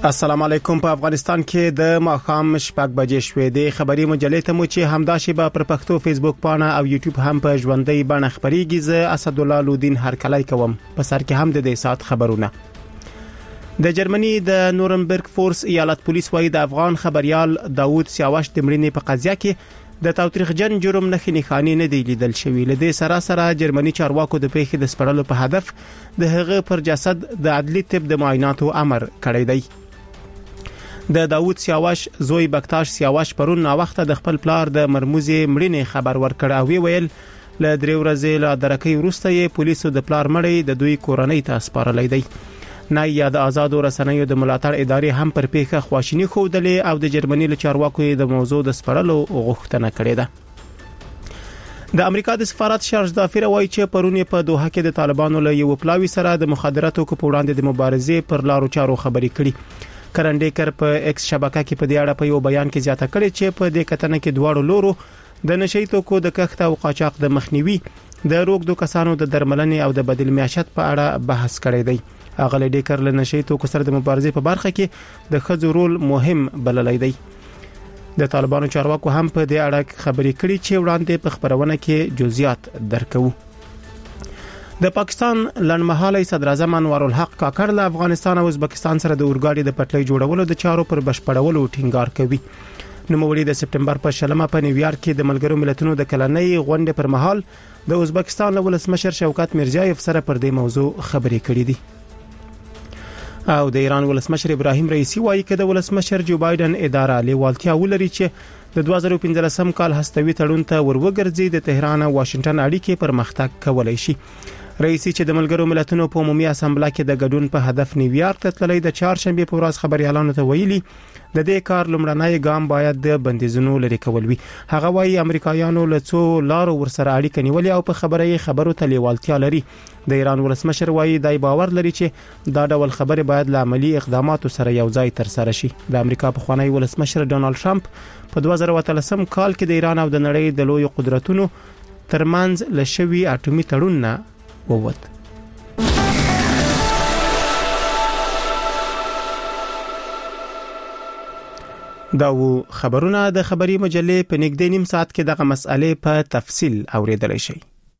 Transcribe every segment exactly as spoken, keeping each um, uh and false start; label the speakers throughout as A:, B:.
A: السلام علیکم. په افغانستان کې د ماښام شپږ بجې شوې د خبري مجلې ته مو چې همدا شیبه پر پښتو فیسبوک پاڼه او یوټیوب هم په ژوندۍ بڼه خبريږي. زه اسد الله لودین هرکلای کوم. په سر کې هم د دې سات خبرونه. د جرمني د نورنبرګ فورس ایالت پولیس وايي د افغان خبريال داوود سیاوش د مړینې په قضیه کې د تاوتریخجن جرم نه خنيخاني نه دی لیدل شوی. لدې سره سره جرمني چارواکو د پیښې د سپړلو په هدف د هغه پر جسد د عدلي طب د معایناتو امر کړی دی. د داوود سیاوش زوی بکتاش سیاوش پرون نا وخت د خپل پلار د مرموزي مړینې خبر ورکړ او ویل ل درې ورځې له درکې وروسته یې پولیسو د پلار مړی د دوی کورنۍ ته سپارلې دی. نه یا د آزاد رسنیو د ملاتړ ادارې هم پر پیښه خواشینی خوودلې او د جرمني له چارواکو د موضوع د سپړلو غوښتنه کړې ده. د امریکا د سفارت شارج دافیر وایي چې پرون په دوحه کې د طالبانو له یو پلاوی سره د مخدراتو په وړاندې د مبارزې پر لارو چارو خبرې کړي. کرنډیکر په ایکس شبکه کې په دې اړه په یو بیان کې زیاته کړې چې په دې کتنه کې دواړو لورو د نشي توکو د کښت او قاچاق د مخنیوي د روغدو کسانو د درملنې او د بدیل معیشت په اړه بحث کړی دی. اغلی ډیکر له نشي توکو سره د مبارزې په برخه کې د خځو رول مهم بللی دی. د طالبانو چارواکو هم په دې اړه خبرې کړي چې وړاندې په خبرونه کې جزئیات درکو. د پاکستان لنډمهاله صدر اعظم انور الحق کاکړ له افغانستان او ازبکستان سره د اورګاډي د پټلۍ جوړولو د چارو پر بشپړولو ټینګار کوي. نوموړي د سپټمبر په شلمه په نیویارک کې د ملګرو ملتونو د کلنۍ غونډې پر مهال د ازبکستان له ولسمشر شوکت میرزیایف سره پر دې موضوع خبرې کړې دي. او د ایران ولسمشر ابراهیم رئیسی وایي چې د ولسمشر جو بایدن اداره لیوالتیا ولري چې د دوه زره پنځلسم کال هستوي تړون ته وروګرځي د تهران او واشنگټن اړیکې پر مختګ کولای شي. رئیسی چې د ملګرو ملتونو په عمومي اسامبله کې د ګډون په هدف نیویارک ته تللی د چهارشنبه په ورځ خبريالانو ته ویلي د دې کار لومړنی ګام باید د بندیزونو لري کول وي. هغه وايي امریکایانو له څو لارو ورسره اړیکه نیولې او په خبره یې خبرو ته لیوالتیا لري. د ایران ولسمشر وايي دای باور لري چې دا ډول خبره باید له عملی اقداماتو سره یوځای تر سره شي. د امریکا په خوانی ولسمشر ډونالد ټرمپ په دوه زره اتلسم کال کې د ایران او د نړۍ د لوی قدرتونو ترمنځ لشوي اټومي تړون نه ووت. دا و خبرونه د خبري مجلې په نږدې نیم ساعت کې دغه مسئله په تفصیل اوریدل شي.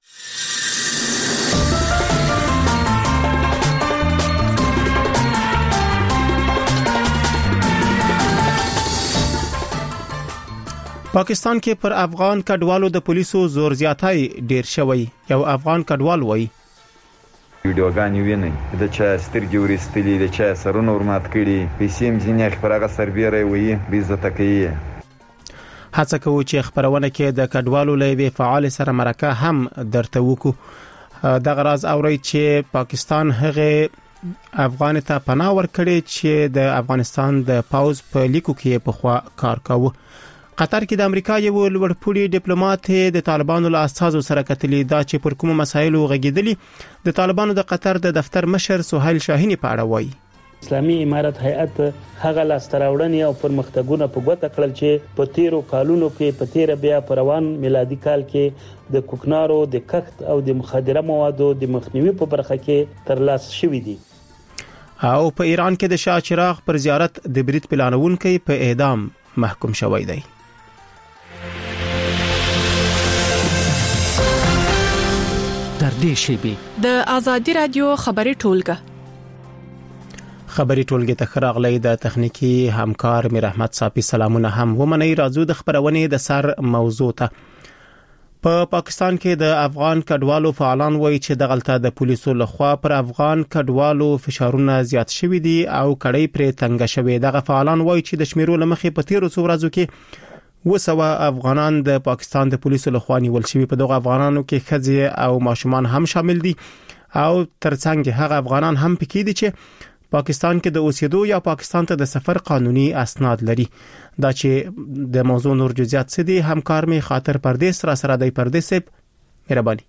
A: پاکستان کې پر افغان کډوالو د پولیسو زور زیاتای ډیر شوی. یو افغان کډوال وایي
B: ویډیوګانې ویني د چا سترګې ورستلې د چا سرونه ورمات کړي پیسې هم ځینې خبره سربېره وي بیزته کوي.
A: هڅه کوو چې خبرونه کې د کډوالو لوی فعال سره مرکه هم درته وکړو. د غراض اوري چې پاکستان هغه افغان ته پناه ورکړي چې د افغانستان د پاوز په لیکو کې په خوا کار کاوه. قطر کې د امریکا یو لوړپوړي ډیپلوماټ د طالبانو له اساسو سره کتلې دا چې پر کوم مسایلو غږیدلی د طالبانو د قطر د دفتر مشر سہیل شاهینی په اړه وایي.
C: اسلامي امارت هیئت هغه لاستراوړنې او پرمختګونه په ګوته کړل چې په تیرو کالونو کې په تیر بیا پروان میلادي کال کې د کوکنارو د کښت او د مخدره موادو د مخنیوي په برخه کې ترلاسه شوې دي.
A: او په ایران کې د شاه چراغ پر زیارت د برید پلانونکو په اعدام محکوم شوی دی.
D: در دې شیبي د ازادي رادیو خبري ټولګه
A: خبري ټولګه ته خراغلې د تخنیکی همکار میر احمد صافي سلامونه هم ومني. راځو د خبرونه د سر موضوع ته. په پا پاکستان کې د افغان کډوالو فعالان وایي چې د غلطه د پولیسو لخوا پر افغان کډوالو فشارونه زیات شوي دي او کړي پر تنګ شوي. دغه فعالان وایي چې د شمیرو لمخې په تیرو څو ورځو کې وسوه افغانان د پاکستان د پولیسو لخوا نیول شوي. په دغه افغانانو کې ښځې او ماشومان هم شامل دي او ترڅنګ هغه افغانان هم پکې دي چې پاکستان کې د اوسېدو یا پاکستان ته د سفر قانوني اسناد لري. دا چې د موضوع نور جزئیات څه دي همکار می خاطر پردیس را سره دی پردیس مهرباني.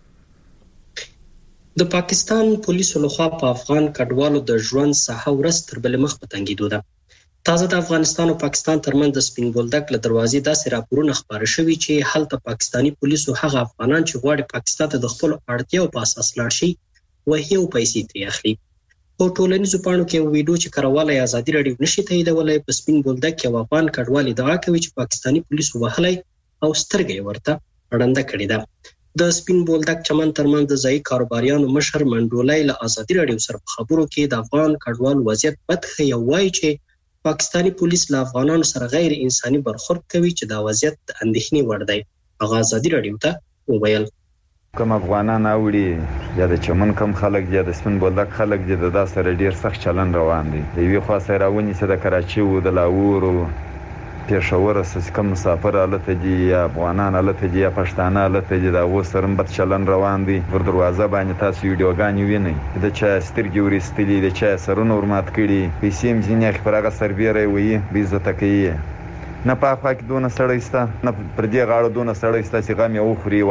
E: د پاکستان پولیسو لخوا په افغان کډوالو د ژوند ساحه ورځ تر بلې مخ په تنګېدو ده. تازه د افغانستان او پاکستان ترمنځ د سپین بولدک له دروازې داسې راپورونه خبره شوي چې هلته پاکستانی پولیسو هغه افغانان چې غواړي پاکستان ته د خپل اړتیاو په اساس لاړ شي وهي او پیسې ترې اخلي. په ټولنیزو پاڼو کې ویډیو چې کارواله ازادي رادیو نشي تاییدولای په سپین بولدک کې افغان کډوال ادعا کوي چې پاکستانی پولیسو وهلای او سترګې ورته وړاندې کړې ده. د سپین بولدک چمن ترمنځ د ځای کاروباریانو مشر منډولای له ازادي رادیو سره په خبرو کې د افغان کډوال وضعیت بدخي او وایي چې پاکستانی پولیس له افغانانو سره غیر انساني برخورد کوي چې دا وضعیت د اندېښنې وړ دی. هغه ازادي رادیو ته وویل
B: کوم افغانان اوړي یا د چمن کم خلک یا د سپین بولدک خلک د دا سره ډیر سخت چلن روان دي. د یوې خوا سره راونی چې د کراچي او د لاهور او پېښور سره کوم مسافر الته دي یا افغانان الته دي یا پښتانه الته دي دا وسرم بد چلن روان دي. پر دروازه باندې تاسو ویډیوګانې وینئ د چا سترګې ورستلې د چا سرونه ورمات کړي پیسې مزینه خبره سربېره وي بیزته کوي نه په پاک دونه سړی ستا نه پر دې غاړه دونه سړی ستا چې غم یې وخوري.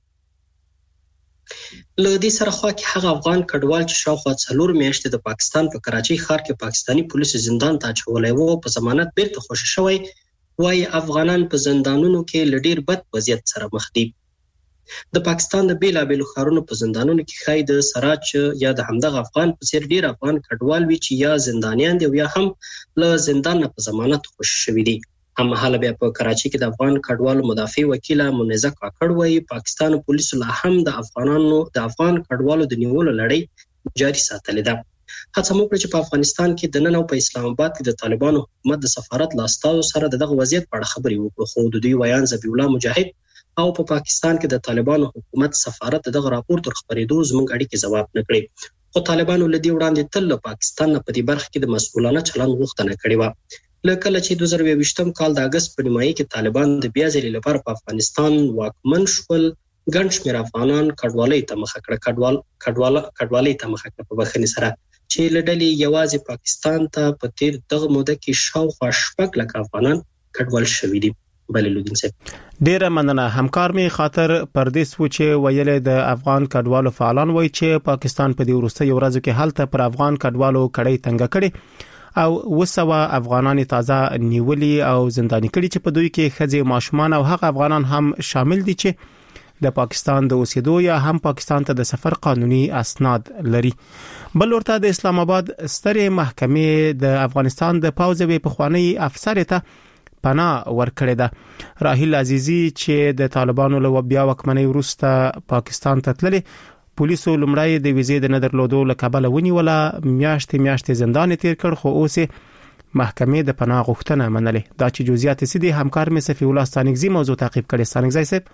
E: له دې سره خو کې هغه افغان کډوال چې شاوخوا څلور میاشتې د پاکستان په کراچۍ ښار کې پاکستانی پولیسو زندان ته اچولی وو په ضمانت بیرته خوشي شوی وایي افغانان په زندانونو کې له ډېر بد وضعیت سره مخ دي. د پاکستان د بیلابیلو ښارونو په زندانونو کې ښایي د سراج یا د همدغه افغان په څېر ډېر افغان کډوال وي چې یا زندانیان دي او یا هم له زندان نه په ضمانت خوشي شوي دي. هممهاله بیا په کراچۍ کې د افغان کډوالو مدافع وکیله منیزه کاکړ وایي پاکستان پولیسو لا هم د افغانانو د افغان کډوالو د نیولو لړۍ جاري ساتلې ده. هڅه مو کړې چې په افغانستان کې د نن او په اسلام آباد کې د طالبانو حکومت د سفارت له استازو سره دغه وضعیت په اړه خبرې وکړو خو د دوی ویان ذبیح الله مجاهد او په پا پاکستان کې د طالبانو حکومت سفارت دغه راپور تر خبرېدو زموږ اړیکې ځواب نه کړې. خو طالبانو له دې وړاندې تل له پاکستان نه په دې برخه کې د مسؤلانه چلند غوښتنه کړې وه. لکه کله چې دوه زره یوویشتم کال د اگست په نیمایي کې طالبان د بیا ځلې لپاره په افغانستان واکمن شول ګڼ شمېر افغانان کډوالۍ ته مخه کړه کډوال کډوال کډوالۍ ته مخه کړه په بخښنې سره چې له ډلې یوازې پاکستان ته په تیر دغه موده کې شاوخوا شپږ لکه افغانان کډوال شوي دي. بلې لودین صاحب
A: ډیره مننه. همکار می خاطر پردیس و چې ویلې د افغان کډوالو فعالان وایي چې پاکستان په دې وروستي ورځو کې حالت پر افغان کډوالو کړي تنګ کړي او وسوه افغانان تازه نیولي او زنداني کړي چې په دوی کې خځې ماشومان او هغه افغانان هم شامل دي چې د پاکستان د اوسېدو یا هم پاکستان ته د سفر قانوني اسناد لري. بل ورته د اسلام آباد سترې محکمې د افغانستان د پوځي پخوانی افسر ته پناه ورکړې ده. راهیل عزیزی چې د طالبانو له بیا وکمنۍ وروسته پاکستان ته تللی پولیسو لمړی د ویزې د ندرلودو له کبله ونیوله میاشتې میاشتې زندان تیر کړ خو اوس محکمې د پناه غوښتنه منلې. دا چې جزئیات سیدي همکار مې صفی الله ستانګزی موضوع تعقیب کړي. ستانګزی صاحب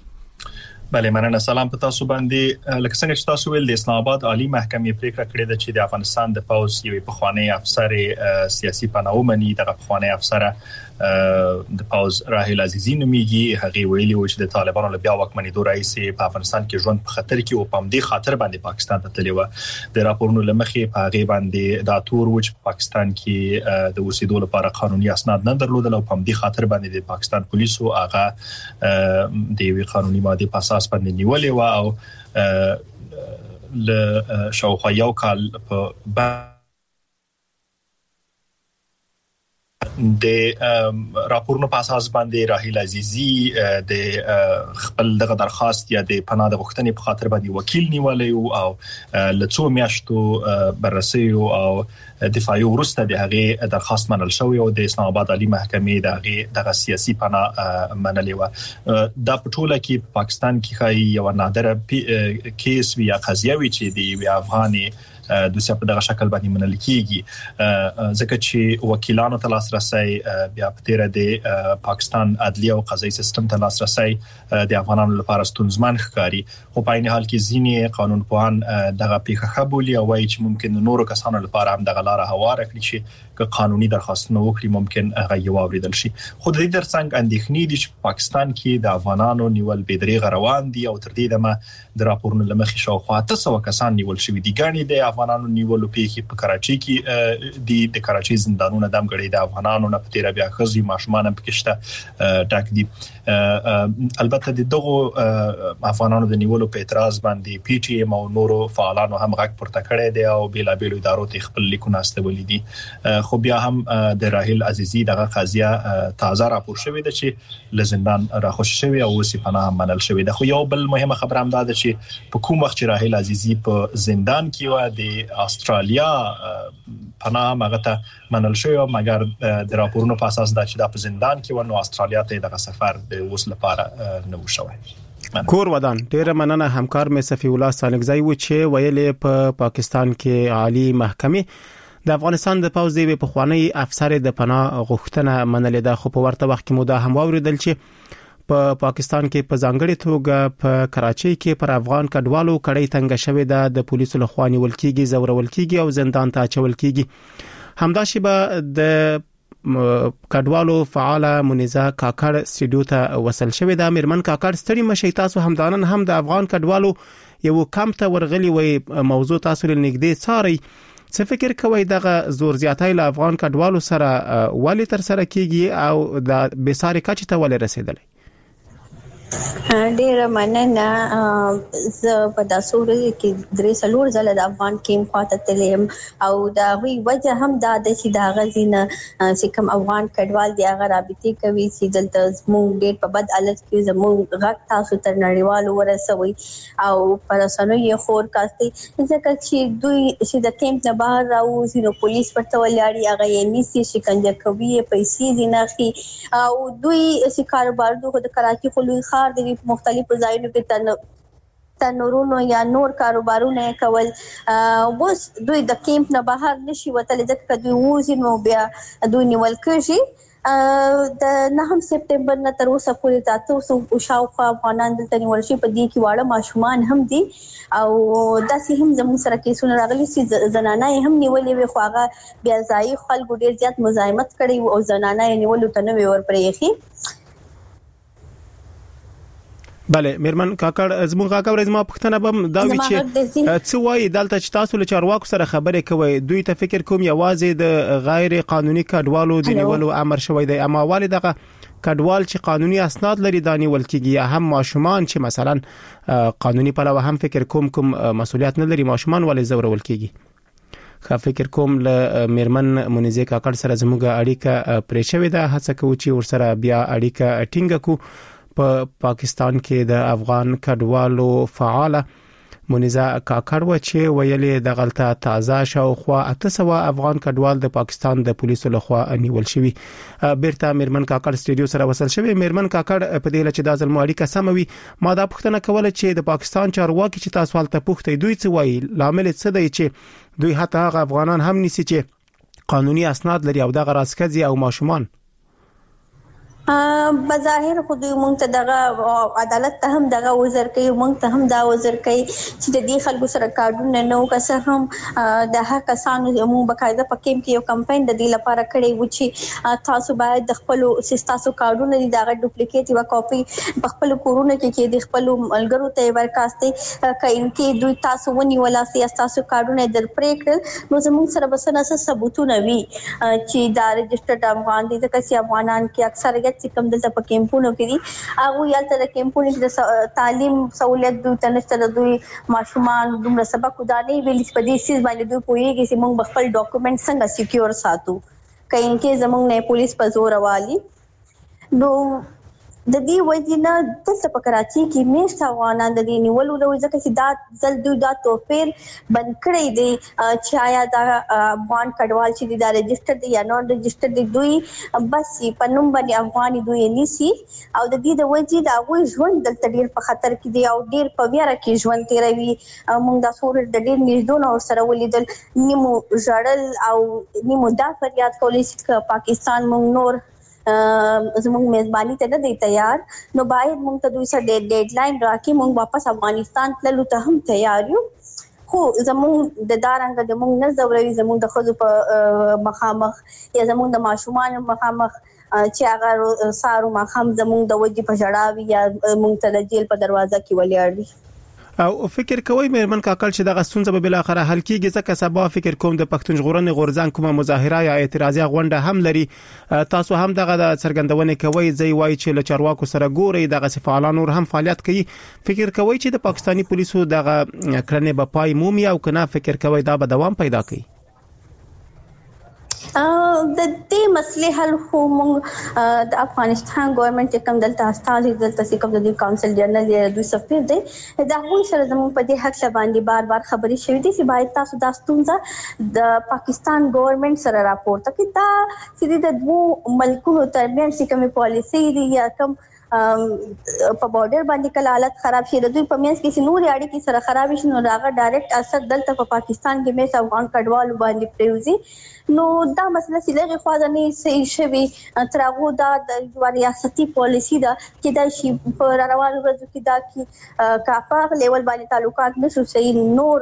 F: بله مننه. سلام په تاسو باندې. لکه څنګه چې تاسو ویل د اسلام آباد عالی محکمې پریکړه کړې ده چې د افغانستان د پوز یو پخوانی افسر سیاسي پناه ومني. دغه پخوانی افسر د پاوز راهیل عزیزی نومیږي. هغه ویلي و چې د طالبانو له بیا واکمنېدو راځي په افغانستان کې ژوند په خطر کې او په دې خاطر باندې پاکستان ته تللی و. د راپورونو لمخې په هغه باندې دا تور و چې پاکستان کې د اوسېدو لپاره قانوني اسناد نه درلودل او په دې خاطر باندې د پاکستان پولیسو هغه د یوې قانوني ماده په اساس باندې نیولې و او له شاوخوا یو کال په د راپورونو په اساس باندې راهیل عزیزی د خپل دغه درخواست یا د پناه د غوښتنې په خاطر باندې وکیل نیولې او له څو میاشتو بررسي او دفاعي ورسته د هغه درخواست منل شوی او د اسلام آباد عالی محکمې د هغه دغه سیاسي پناه منلې و. دا په ټوله کې پاکستان کې خای یو نادره کیس یا قضیه وی چې د افغاني د سیاست په دغه شکل باندې منل کیږي ځکه چې وکیلانو ته لاسرسي بیا په تیر د پاکستان عدلیه او قضایي سیستم ته لاسرسي د افغانانو لپاره ستونزمن ښکاري. خو په عین حال کې ځینې قانونپوهان دغه پیښه خبولي او وایي چې ممکن نورو کسانو لپاره هم دغه لاره هواره کړي چې که قانوني درخواستونه وکړي ممکن هغه یو اوریدل شي. خو د دې ترڅنګ اندېښنې دي چې پاکستان کې د افغانانو نیول بېدریغه روان دي او تر دې دمه د راپورونو لمخې شاوخوا اته سوه کسان نیول شوي دي. ګڼې د افغانانو نیولو پیښې په کراچۍ کې دي. د کراچۍ زندانونه د ګړې د افغانانو نه په تیر بیا ښځې ماشومان هم پکې شته ټاک دي. البته د دغه افغانانو د نیولو په اعتراض باندې پی ټی ایم او نورو فعالانو هم غږ پورته کړی دی او بیلابیلو ادارو ته خپل لیکونه استولي دي. خو بیا هم د راهیل عزیزی دغه قضیه تازه راپور شوې ده چې له زندان راخوش شوی او اوس پناه منل شوی ده. خو یو بل مهمه خبره هم ده چې په کوم وخت چې راهیل عزیزی په زندان کې و د د استرالیا پناه مغته منل شو مګر د راپورونو په اساس دا چې د په زندان کې ونه استرالیا ته دغه سفر د وس لپاره نه وشوي.
A: کور ودان ډیره مننه همکار مې صفی الله سالکزی و چې ویلې په پا پاکستان کې عالی محکمه د افغانستان د پوز دی په خوانی افسر د پناه غوښتنه منلې ده، خو په ورته وخت کې مو دا هم واوریدل چې په پا پاکستان کې په ځانګړي توګه په کراچۍ کې پر افغان کډوالو کړۍ تنګ شوې ده، د پولیسو له خوا نیول کېږي، زورول کېږي او زندان ته اچول کېږي. همداشي به د کډوالو فعال منیزه کاکړ سټډیو ته وصل شوې ده. میرمن کاکړ ستړي مشي، تاسو همدانن هم د افغان کډوالو یو کمپ ته ورغلي وي، موضوع تاسو لنګدې څاري، څه فکر کوي دغه زور زیاتای له افغان کډوالو سره ولی تر سره کیږي او د بیساري کچ ته ولې رسیدلی؟
G: ډیره مننه. زه په تاسو کې درې سلور زله د افغان کیم خاطر تلم او دا وی وجه هم دا د چې دا غزینه چې کوم افغان کډوال دی هغه رابطه کوي چې دلته زموږ ډیر په بد حالت کې زموږ غږ تاسو تر نړیوالو ورسوي او پرسنوي خور کاستي ځکه چې دوی چې د کیمپ نه بهر راوځي نو پولیس پرته ولاړی هغه یې نیسي، شکنجه کوي، پیسې دیناخي او دوی چې کاروبار دوی د کراچي خلوی خار د مختلفو ځایونو کې تنورونو یا نور کاروبارونه کول. اوس دوی د کیمپ نه بهر نشي وتل ځکه دوی وځي نو بیا دوی نیول کېږي. د نهم سپتمبر نه تر اوسه پورې تاسو او شاوخوا افغانان دلته نیول شي، په دې کې واړه ماشومان هم دي او داسې هم زموږ سره کیسونه راغلي چې زنانه هم نیولې وي، خو هغه بیا ځای خلکو ډیر زیات مزاحمت کړی او زنانه نیولو ته نه وی ورپرېخي.
A: بله میرمن کاکړ زموږ کاکړ زما پښتنه بم دا وی چې څه وایي دلته چې تاسو له چارواکو سره خبرې کوي، دوی ته فکر کوم یوازې د غیر قانوني کډوالو د نیولو امر شوی دی، اما والي دغه کډوال چې قانوني اسناد لري دانی ولکېږي یا هم ماشومان چې مثلا قانوني پلوه هم فکر کوم کوم مسولیت نه لري، ماشومان ولې زورول کېږي؟ خا فکر کوم له میرمن منیزه کاکړ سره زموږ اړیکه پرې شوې ده، هڅه کوو چې ورسره بیا اړیکه ټینګه کو. په پاکستان کې د افغان کډوالو فعال منیزه کاکړ و چې ویلې د غلطه تازه شاوخوا اته سوه افغان کډوال د پاکستان د پولیسو لخوا نیول شوی. بیرته میرمن کاکړ سټډیو سره وصل شوی. میرمن کاکړ په دې لچ د ځل ماړی سموي ما دا پوښتنه کوله چې د پاکستان چارواکي چې تاسو حالت پوښتې دوی څه وایي، لامل څه دی چې دوی حتی هغه افغانان هم نيسي چې قانوني اسناد لري او دغه راسکزي او ماشومان؟
G: بظاهر خو دوی مونږ ته دغه عدالت ته هم دغه وزر کوي، مونږ ته هم دا وزر کوي چې د دې خلکو سره کارونه نه وکړي. هم د هغه کسانو مونږ بقاعده په کیمپ کې یو کمپاین د دې لپاره کړی و چې تاسو باید د خپل سیستاسو کارونه دي دغه ډوپلیکیټ یا کاپي په خپل کورونه کې کې د خپل ملګرو ته ورکاستي کین کې دوی تاسو ونی ولا سیستاسو کارونه در پریکړ نو زموږ سره بسنه ثبوتونه وي چې دا رجسټرډ افغان دي ځکه چې افغانان کې اکثریت چې کوم دلته په کیمپونو کې دي هغه یالته د کیمپونو کې د تعلیم سہولت دوی تنشته د دوی ماشومان دومره سبق ودانې ویل په دې سیس باندې دوی پوهیږي چې موږ خپل ډاکومېنټ څنګه سکیور ساتو کین کې زموږ نه پولیس په زور والی. نو د دې وجنه دلته په کراچي کې میشته افغانان د دې نیولو د ځکه چې دا ځل دوی دا توپیر بند کړی دی چې آیا دا افغان کډوال چې دا رجسټر دی یا نون رجسټر دی دوی بس په نوم باندې افغاني دوی نیسی او د دې د وجې دا وې ژوند دلته ډیر په خطر کې دی او ډیر په ویره کې ژوند تیروي. موږ دا سور د ډیر نږدې نو سره ولیدل نیمو ژړل او نیمو دا فریاد کولی چې پاکستان موږ نور زموږ میزبانی ته نه دی تیار نو باید موږ ته دوی سره ډیډ لاین راکې موږ واپس افغانستان تللو ته هم تیار یو. خو زموږ د دارنګ د موږ نه زوروي زموږ د خزو په مخامخ یا زموږ د ماشومان مخامخ چې هغه سارو مخام زموږ د وجې په جړاوي یا موږ ته د جیل په دروازه کې ولاړ دي.
A: او فکر کوي میرمن کاکل چې دغه ستونزه به بل اخره حل کیږي ځکه سبا فکر کوم د پښتون ژغورنې غورځنګ کومه مظاهره یا اعتراضي غونډه هم لري تاسو هم دغه د څرګندونې کوي ځای وای چې له چارواکو سره ګوري دغه فعالان نور هم فعالیت کوي فکر کوي چې د پاکستانی پولیسو دغه کړنې به پای مومي او کنه فکر کوي دا به دوام پیدا کوي؟
G: د دې مسلې حل خو موږ د افغانستان ګورنمنت کوم دلته استاد دلته کوم د کونسل جنرال یا د سفیر دی دا هغه سره زموږ په دې حق باندې بار بار خبرې شوې دي چې باید تاسو د ستونزه د پاکستان ګورنمنت سره راپورته کړئ دا چې د دوه ملکونو ترمنځ کومه پالیسي دی یا کوم په بارډر باندې کله حالت خراب شي د دوی په منځ کې نور اړیکې سره خراب شي نو راغه ډایرکټ اثر دلته په پاکستان کې مې افغان کډوالو باندې پریوزي نو دا مسله چې لږه خو نه صحیح شوی تر هغه دا د ریاستي پالیسي دا چې دا شی په روانو ورځو کې دا کې کافه لیول باندې تعلقات نشو صحیح نور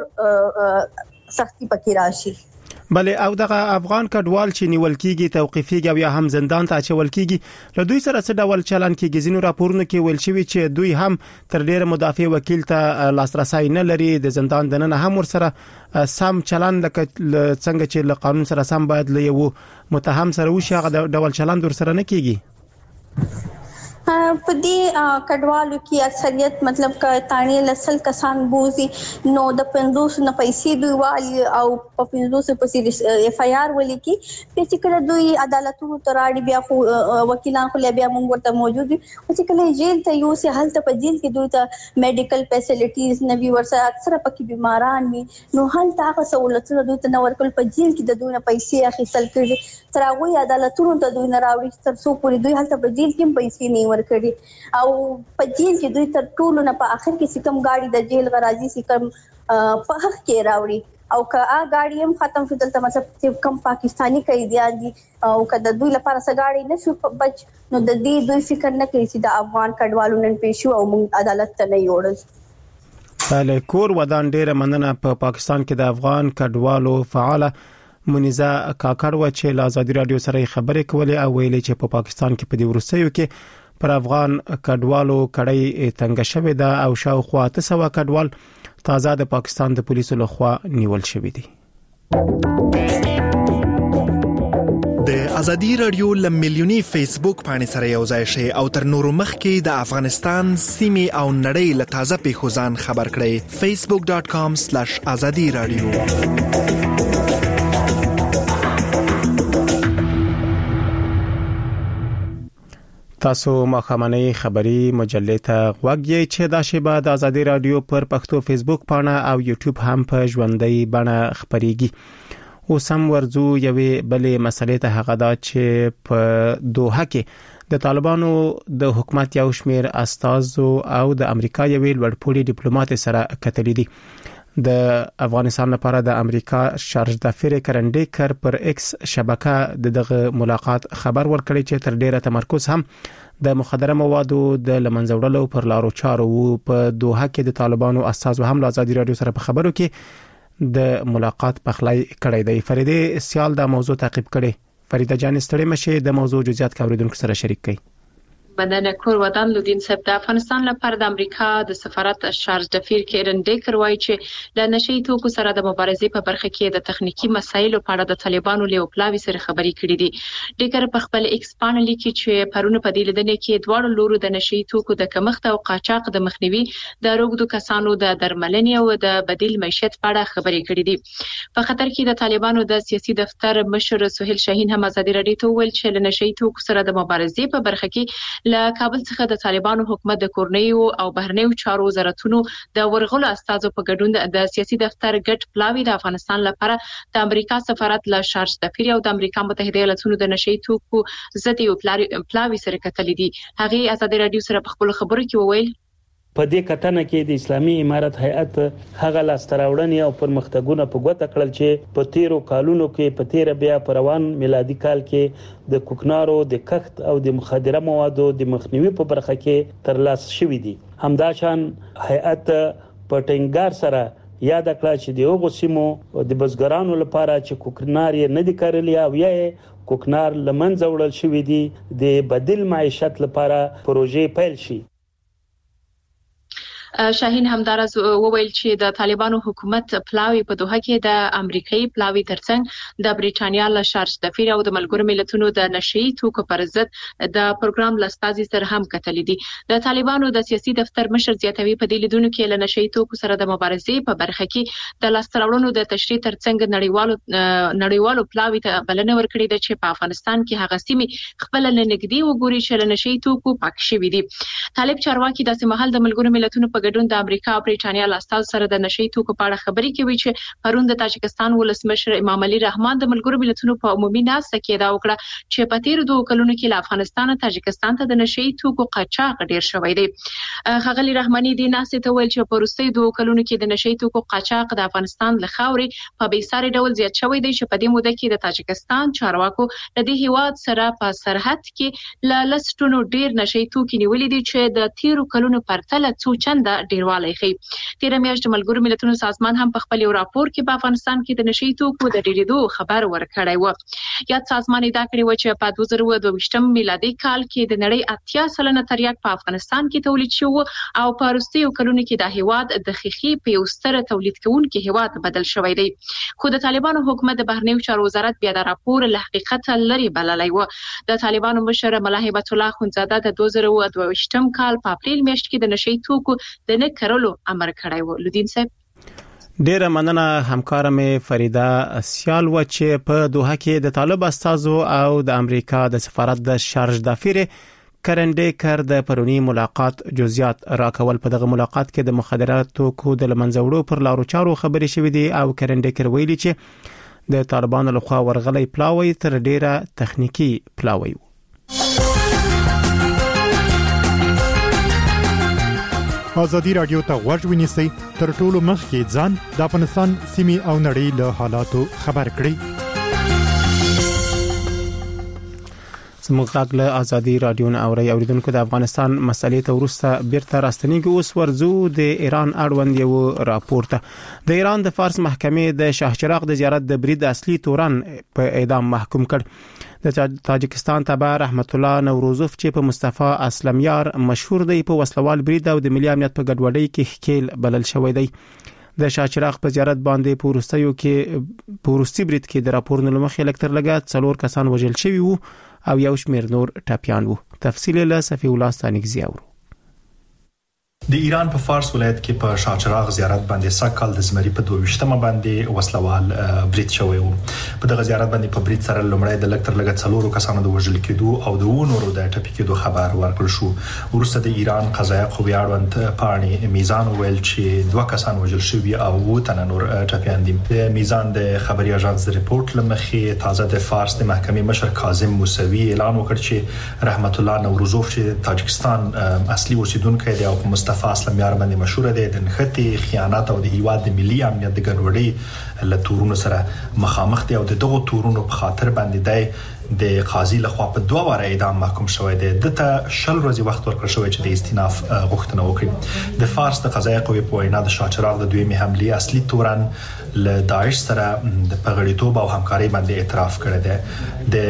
G: سختي پکې راشي
A: بله او دغه افغان کډوال چې نیول کیږي توقيفيږي او یا هم زندان ته اچول کیږي له دوی سره څه ډول چلن کیږي زینو راپورونه کې ویل شوی چې دوی هم تر ډیره مدافع وکیل ته لاسرسي نه لري د زندان دننه هم ور سره سم چلن لکه څنګه چې له قانون سره سم باید له یو متهم سره وشي هغه ډول چلن ور سره نه کیږي
G: په دې کډوالو کې اکثریت مطلب ک تانی لسل کسان بوزي نو د پندوس نه پیسې دوی والی او په پندوس په اف آی آر ولیکي چې کله دوی عدالتونو تراړي بیا خو وکیلان خو بیا موږ ورته موجود دي او چې کله جیل ته یو سه حالت په جیل کې دوی ته میډیکل فیسیلیټیز نه وی ورسره اکثره پکې بیماران وي نو حالت هغه سہولتونه دوی ته نه ورکول په جیل کې د دوی نه پیسې اخیستل کېږي تر هغه عدالتونو ته دوی نه راوړي تر څو پوری دوی حالت په جیل کې پیسې نه ورکړي او په جیل کې دوی تر ټولو نه په اخر کې سکم گاډي د جیل غراضي سکم په حق کې راوړي او که ا گاډي هم ختم شول ته مطلب چې کم پاکستانی قیدیان دي او کله دوی لپاره سګاړي نشو بچ نو د دې دوی فکر نه کوي چې د افغان کډوالو نن پېښو او موږ عدالت ته نه یوړل
A: بله کور ودان ډیره مننه په پا پاکستان کې د افغان کډوالو فعال منیزه کاکړ و چې له آزادي رادیو سره خبرې کولې او ویلې چې په پا پاکستان کې په دې ورسېو کې پر افغان کډوالو کړي تنګ شوی دا او شاوخوا ته سوا کډوال تازه د پاکستان د پولیسو لخوا نیول شوی دي
H: د ازادي رادیو ل ملیونی فیسبوک باندې سره یو ځای شي او تر نورو مخکې د افغانستان سیمه او نړۍ له تازه پیښو ځان خبر کړئ facebook dot com slash azadi radio
A: تاسو مخامنۍ خبری مجلې ته غوږی چې دا شیبه د ازادي رادیو پر پښتو فیسبوک پاڼه او یوټیوب هم په ژوندۍ بڼه خبريږي او سم ورزو یوې بلې مسلې ته هغه دا چې په دوحه کې د طالبانو د حکومت یو شمیر استازو او د امریکا یوې لوړپوړي ډیپلوماټ سره کتلې دي د افغانستان لپاره د امریکا شارج دافیر کرنډیکر پر ایکس شبکه دغه ملاقات خبر ورکړی چې تر ډیره تمرکز هم د مخدره موادو د لمنځوړلو پر لارو چارو په دوحه کې د طالبانو استازو هم له ازادي رادیو سره په خبرو کې د ملاقات پخلای کړی دی فریده سیال د موضوع تعقیب کړي فریده جان ستړي مشه د موضوع جزئیات کوریدونکو سره شریک کړي
I: بدن کور ودان لودین صاحب د افغانستان لپاره د امریکا د سفارت شارج دفیر کیرن ډیکر وایي چې د نشئی توکو سره د مبارزې په برخه کې د تخنیکی مسایلو په اړه د طالبانو له پلاوی سره خبرې کړې دي ډیکر په خپل ایکس باندې لیکي چې پرونه په دې لیدنې کې دواړو لورو د نشئی توکو د کمښت او قاچاق د مخنیوي د روغدو کسانو د درملنې او د بدیل معیشت په اړه خبرې کړې دي په خطر کې د طالبانو د سیاسي دفتر مشر سہیل شاهین هم ازادي رادیو ته ویل چې له نشئی توکو سره د مبارزې په برخه کې له کابل څخه د طالبانو حکومت د کورنیو او بهرنیو چارو وزارتونو د ورغلو استازو په ګډون د سیاسي دفتر ګټ پلاوی د افغانستان لپاره د امریکا سفارت له شارج دفیر او د امریکا متحده ایالاتونو د نشئی توکو ضد یو پلاوی سره کتلې دي هغه ازادي رادیو سره په خپل خبرو کې وویل
C: په دې کتنه کې د اسلامي امارت هیئت هغه لاستراوړنې او پرمختګونه په ګوته کړل چې په تیرو کالونو کې په تیر بیا پروان میلادي کال کې د کوکنارو د کښت او د مخدره موادو د مخنیوي په برخه کې ترلاسه شوې دي همداشان هیئت په ټینګار سره یاد کړه چې د هغو سیمو د بزګرانو لپاره چې کوکنار یې نه دي کارلی او یا کوکنار لمنځه وړل شوې دي د بدیل معیشت لپاره پروژې پیل شي
I: شاهین همدارز وویل چې د طالبانو حکومت پلاوی په دوحه کې د امریکایي پلاوی ترڅنګ د بریټانیا له شارج دفیر او د ملګرو ملتونو د نشئی توکو پر ضد د پروګرام لستازي سره هم کتل دي. د طالبانو د سیاسي دفتر مشر زیاتوي په دې لیدونکو کې له نشئی توکو سره د مبارزې په برخه کې د لاستراوړنو د تشریح ترڅنګ نړیوالو نړیوالو پلاوی ته بلنه ورکړې ده چې په افغانستان کې هغه سیمې خپل لنګدي وګوري چې له نشئی توکو پاک شوي دي. طالب چارواکي د سیمهال د ملګرو ملتونو په ګډون د امریکا او بریټانیا لاستاز سره د نشئی توکو په اړه خبرې کوي چې پرون د تاجکستان ولسمشر امام علي رحمان د ملګرو ملتونو په عمومي ناسته کې دا وکړه چې په تیر دوه کلونو کې له افغانستان او تاجکستان ته د نشئی توکو قاچاق ډیر شوی دی. خغلی رحماني د ناسته ته ویل چې په وروستي دوه کلونو کې د نشئی توکو قاچاق د افغانستان له خاورې په بیساري ډول زیات شوی دی چې په دې موده کې د تاجکستان چارواکو د دې هیواد سره په سرحد کې له لسټونو ډیر نشئی توکي نیولې دي چې د تیرو کلونو پرتله څو چنده ډیروالی ښیي. تیر میاشت د ملګرو ملتونو سازمان هم په خپل یو راپور کې په افغانستان کې د نشئی توکو د ډیریدو خبر ورکړی و. یاد سازمان ادعا کړې و چې په دوه زره دوه ویشتم میلادي کال کې د نړۍ اتیا سلنه تریاک په افغانستان کې تولید شو او په وروستیو کلونو کې د هیواد د خخي په یو ستر تولید کوونکي هیواد بدل شوی دی. خو د طالبانو حکومت د بهرنیو چارو وزارت بیا د راپور له حقیقت لري بللی و. د طالبانو مشر ملا هیبت الله خونزاده د دوه زره دوه ویشتم کال په اپریل میاشت کې د نشئی توکو د نه کرلو امر کړی و. لودین صاحب
A: ډیره مننه همکار مې فریده سیال و چې په دوحه کې د طالب استازو او د امریکا د سفارت د شارج دافیر کرنډیکر د پرونی ملاقات جزئیات راکول. په دغه ملاقات کې د مخدراتو توکو د لمنځوړو پر لارو چارو خبرې شوې دي او کرنډیکر ویلي چې د طالبانو لخوا ورغلي پلاوی تر ډیره تخنیکی پلاوی.
J: ازادي رادیو ته غوږ ونیسئ تر ټولو مخکې ځان د افغانستان سیمې او نړۍ له حالاتو خبر کړئ.
A: زموږ غږ له ازادي رادیو نه اوري اوریدونکو د افغانستان مسلې ته ورسته بیرته راستنیږي. اوس ورزو د ایران اړوند یو راپور ته. د ایران د فارس محکمې د شاهچراغ د زیارت د برید اصلي تورن په اعدام محکوم کړ. د تاجکستان تابع رحمت الله نوروزوف چې په مصطفی اسلمیار مشهور دی په وسلوال برید او د ملي امنیت په ګډوډۍ کې ښکیل بلل شوی دی. د شاهچراغ په زیارت باندې پورستیو کې پورستی برید کې د راپورونو مخې لکتر لګات څلور کسان وژل شوي وو او یو شمېر نور ټپیان وو. تفصیل له صفی الله ستانګزی اورو.
F: د ایران په فارس ولایت کې په شاهچراغ زیارت باندې سکهال د زمری په دوه ویشتمه باندې وسلوال برید شوی وو. په دغه زیارت باندې په برید سره لومړی د لکتر لګت څلورو کسانو د وژل کېدو او د ونورو د ټپي کېدو خبر ورکړل شو. وروسته د ایران قضایه قوې اړوند پاڼې میزان ویل چې دوه کسان وژل شوي او و تنه نور ټپیان دي. د میزان د خبري اژانس د ریپورت لمخې تازه د فارس د محکمې مشر کاظم موسوي اعلان وکړ چې رحمت الله نوروزوف چې تاجکستان اصلي اوسیدونکی دی او په مصطفی اسلمیار باندې مشهور دی د نښتې خیانت او د هیواد د ملي امنیت د ګډوډۍ له تورونو سره مخامخ دی او د دغو تورونو په خاطر باندې دی د قاضي لخوا په دوه واره اعدام محکوم شوی دی. دته شل ورځې وخت ورکړل شوی چې د استیناف غوښتنه وکړي. د فارس د قضایه قوې په وینا د شاهچراغ د دویمې حملې اصلي تورن له داعش سره د پغړیتوب او همکاري باندې اعتراف کړی دی.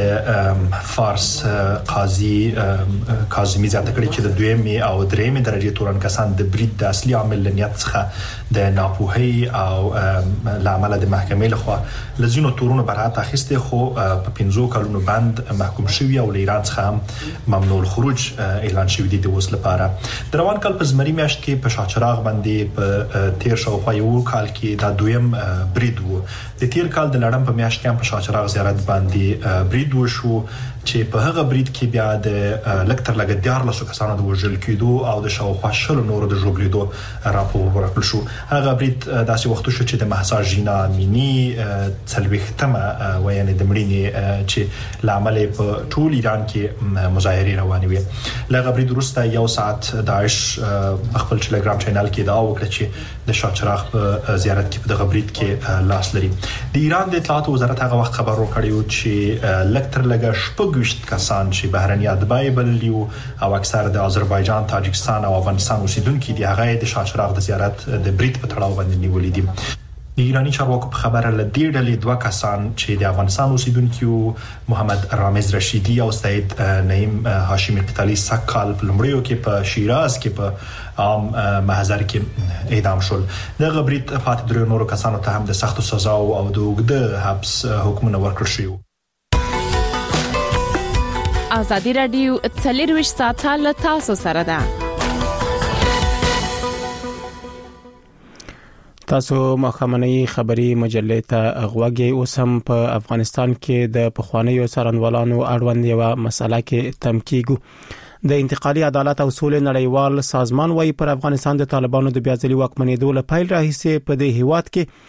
F: د فارس قاضي کاظمی زیاته کړی چې د دویمې او درېمې درجه تورن کسان د برید د اصلي عامل لنیت څخه د ناپوهي او لامل د محکمې لخوا لزینو تورونو برات اخیسته خو په پنځو کلونو بند محکوم شوی او ایران څخه ممنوع الخروج اعلان شوی دی د وس لپاره. د روان کال په زمری میاشت کې په شاهچراغ باندې په تیر شاوخوا یو کال کې دا دویم برید وو. د تیر کال د لړم په میاشت کې هم په شاهچراغ زیارت باندې برید وشو چې په هغه برید کې بیا د لکتر لګ دیار لسو کسانو د وژل کېدو او د شاوخوا شل نورو د ژوبلیدو راپور ورکړل شو. هغه برید داسې وخت شو چې د مهسا ژینا مینی څلوېښتمه وینې د مړینې چې لامل په ټول ایران کې مظاهرې روانې وي. لږ برید وروسته یو ساعت داعش خپل ټلګرام چینل کې دا وکړه چې د شاهچراغ په زیارت کې په دغه برید کې لاس لري. د ایران د اطلاعات وزارت هغه وخت خبر ورکړی چې لکتر لګ شپږ ویشت کسان چې بهرني اتباع بللي او اکثر د آذربایجان، تاجکستان او افغانستان اوسیدونکي دي هغه د شاهچراغ د زیارت د برید په تړاو باندې نیولې دي. د ایرانی چارواکو په خبره لدې ډلې دوه کسان چې د افغانستان اوسیدونکو محمد رامز رشیدی او سید نعیم هاشمی قتالی سکال په لومړیو کې په شیراز کې په عام محضر کې اعدام شول. د غبرید پاتې درو نورو کسانو ته هم د سختو سزا او د اوږده حبس حکمونه ورکړل شوي.
D: ازادي رادیو څلرویشت ساعته له تاسو سره ده.
A: تاسو مخامنۍ خبری مجلې ته غوږی اوس هم په افغانستان کې د پخوانیو څارنوالانو اړوند یو مسله کې تمکیګو. د انتقالي عدالت او سولې نړیوال سازمان وايي پر افغانستان د طالبانو د بیاځلي واکمنېدو له پیل راهیسې په دې هیواد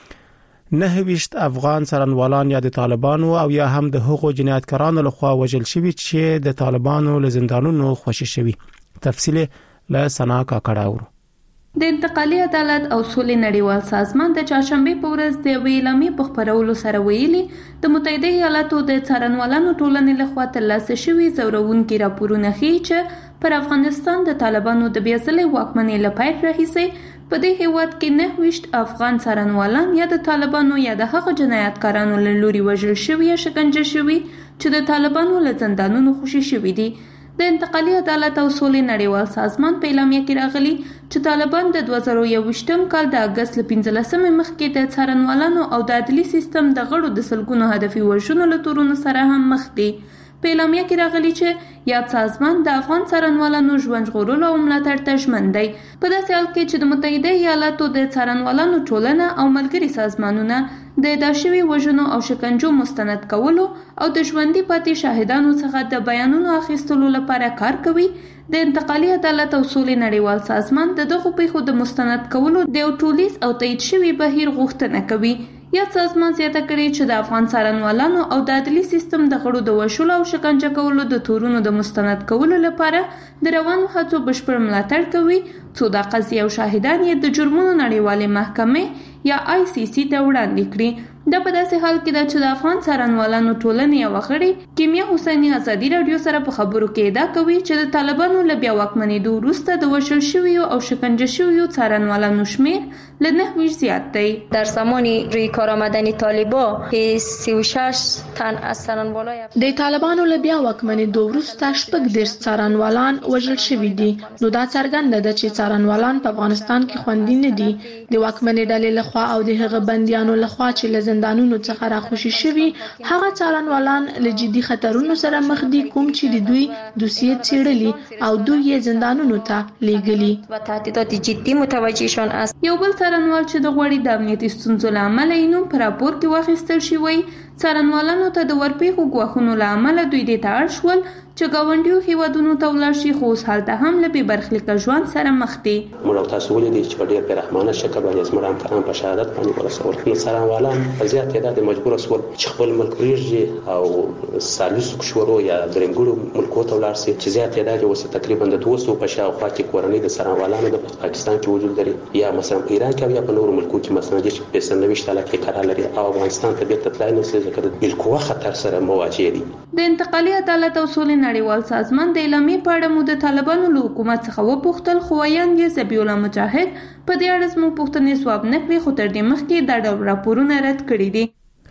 A: کې نه ویشت افغان څارنوالان یا د طالبانو او یا هم د حقوق جنایتکارانو لخوا وژل شوي چې د طالبانو له زندانونو خوشي شوي. تفصیل له سنا کاکړاورو.
K: د انتقالي عدالت او سولې نړیوال سازمان د چهارشنبه په ورځ د ویلامي په خبرولو سره ویلي د متحده ایالاتو د څارنوالانو ټولنې لخوا ترلاسه شوي زورونکي راپورونه ښیي چې پر افغانستان د طالبانو د بیاځلې واکمنۍ له پیل راهیسې په دې هیواد کې نه ویشت افغان څارنوالان یا د طالبانو یا د هغو جنایتکارانو له لوري وژل شوي یا شکنجه شوي چې د طالبانو له زندانونو خوشي شوي دي. د انتقالي عدالت او سولې نړیوال سازمان په اعلامیه کې راغلي چې طالبان د دوه زره یوویشتم کال د اگست ل پنځلسمې مخکې د څارنوالانو او د عدلي سیستم د غړو د سلګونو هدفي وژنو له تورونو سره هم مخ دي. په اعلامیه کې راغلي چې یاد سازمان د افغان څارنوالانو ژوند ژغورلو او ملاتړ ته ژمن دی. په داسې حال کې چې د متحده ایالاتو د څارنوالانو ټولنه او ملګري سازمانونه د اعدام شوي وژنو او شکنجو مستند کولو او د ژوندي پاتې شاهدانو څخه د بیانونو اخیستلو لپاره کار کوي، د انتقالي عدالت او سولې نړیوال سازمان د دغو پیښو د مستند کولو د یو ټولیز او تایید شوي بهیر غوښتنه کوي. یاد سازمان زیاته کړې چې د افغان څارنوالانو او د عدلي سیستم د غړو د وژلو او شکنجه کولو د تورونو د مستند کولو لپاره د روانو هڅو بشپړ ملاتړ کوي، څو دا قضیه او شاهدان یې د جرمونو نړیوالې محکمې یا آی سی سی ته وړاندې کړي. دا په داسې حال کې ده چې د افغان څارنوالانو ټولنې یو غړي کیمیا حسیني ازادي رادیو سره په خبرو کې ادعا کوي چې د طالبانو له بیا واکمنېدو وروسته د وژل شویو او شکنجه شویو څارنوالانو شمیر له نه ویش زیات دی.
L: در زمان روی کار آمدن طالبا که سی و شش تن از څارنوالای
M: د طالبانو له بیا واکمنېدو وروسته شپږ دېرش څارنوالان وژل شوي دي. نو دا څرګنده ده چې څارنوالان په افغانستان کې خوندي نه دي. د واکمنې ډلې لخوا او د هغه بندیانو لخوا چې له زندانونو څخه راخوشي شوي هغه څارنوالان له جدي خطرونو سره مخ دي، کوم چې د دوی دوسیې څېړلي او دوی یې زندانونو ته لیږلي
L: و تهدیدات جدی متوجهشان است.
K: یو بل څارنوال چې د غوړي د امنیتي ستونزو له امله یې نوم په راپور کې واخیستل شوی، څارنوالانو ته د ورپېښو ګواښونو له امله دوی دې ته اړ شول چې ګاونډیو هیوادونو ته ولاړ شي، خو اوس هلته هم له بې برخلیکه ژوند سره مخ دي.
N: موږ او تاسو ولیدل چې په ډېر بېرحمانه شکل باندې زموږ هم په شهادت باندې ورسول. نو څارنوالان په زیات تعداد مجبور شول چې خپل ملک پرېږدي او ثالثو کشورو یا درېمګړو ملکو ته ولاړ شي، چې زیات تعداد یې اوس تقریبا د دوه سوو په شاوخوا کې کورنۍ د څارنوالانو د پاکستان کې وجود لري، یا مثلا په ایران کې یا په نورو ملکو کې مثلا چې په سرنوشت حالت کې قرار لري او افغانستان ته بیرته تلای نه شي ځکه د بالقوه خطر سره مواجه دي.
K: د انتقالي عدالت او سولې نړیوال سازمان د اعلامیې په اړه مو د طالبانو له حکومت څخه وپوښتل، خو ویاند یې ذبیح الله مجاهد په دې اړه زموږ پوښتنې ځواب نه کړې، خو تر دې مخکې دا ډول راپورونه رد کړي دي.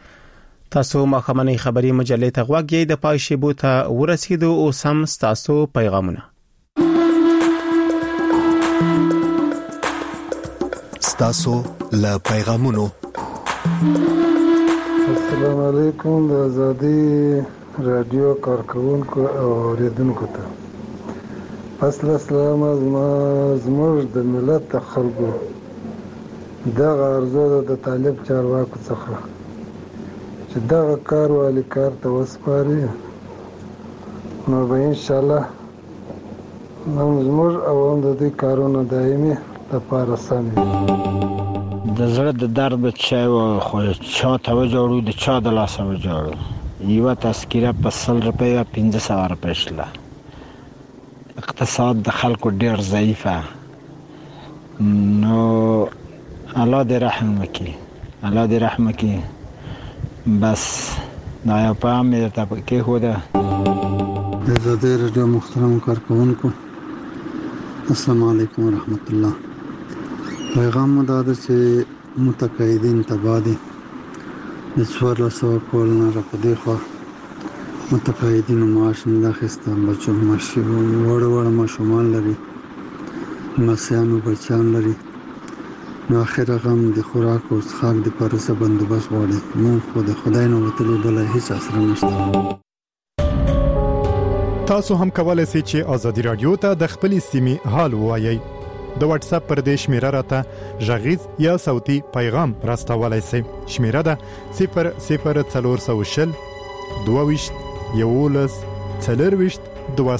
A: تاسو مخامنۍ خبری مجلې ته غوږی د پای شیبو ته ورسېدو او سم تاسو پیغامونه
H: تاسو له پیغامونو.
O: السلام علیکم د ازادي رادیو کارکونکو او اوریدونکو ته اصل اسلام زموږ د ملت خلکو دغه ارزو د طالب چارواکو څخه چې دغه کار والی کار ته وسپاري، نو به انشاءالله زموږ او هم د دې کارونه دایمي لپاره سم
P: د زړه د درد چا خو چا ته وجوړو د چا د لاسه وجوړو. یوه تذکره په سل روپۍ پنځه سوه روپۍ شله. اقتصاد د خلکو ډېر ضعیفه، نو الله دې رحم وکړي، الله دې رحم وکړي. بس دا یو پیغام مې درته کېښوده.
O: د ازادي رادیو محترم کارکونکو السلام علیکم ورحمت الله. پیغام مو دا ده چې
Q: متقاعدین تباه دي د څوارلس سوه کال نه را په دې خوا متقاعدینو معاش نه اخیسته. بچو ماشي وړه وړه ماشومان لري، لمسیانو بچیان لري، نو اخر غم د خوراک او څښاک د پرسه بندوبست غواړي. مونږ خو د خدای نه وتلو بل هیڅ اثر نشته.
J: تاسو هم کولای شئ چې ازادي رادیو ته د خپلې سیمې حال ووایئ. د واتس اپ پر دې شمیره راته غږیز یا صوتي پیغام راستولای شئ. شمیره ده صفر صفر څلور سوه شل دوه ویشت یولس څلور ویشت دوه